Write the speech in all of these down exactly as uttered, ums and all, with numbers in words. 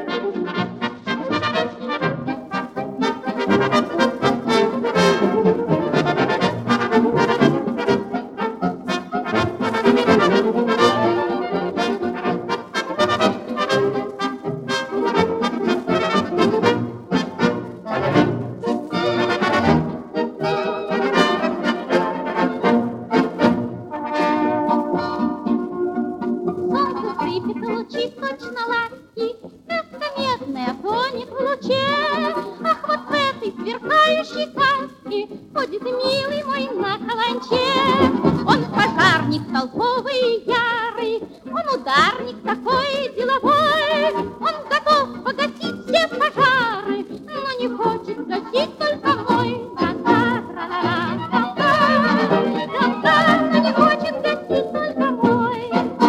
Лучи точно ласки, сказка медная тонет в луче. Ах, вот в этой сверкающей каске ходит милый мой на каланче. Он пожарник толковый и ярый, он ударник такой деловой. Он готов погасить все пожары, но не хочет гасить только мой. Но не хочет гасить только мой.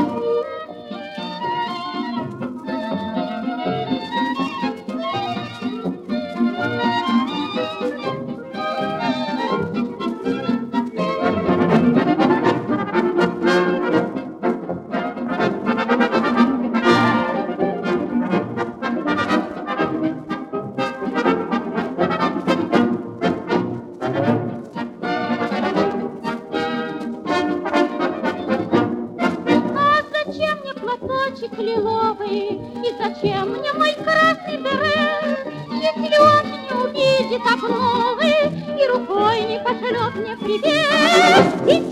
Платочек лиловый, и зачем мне мой красный берет, если он не увидит обновы и рукой не пошлет мне привет? И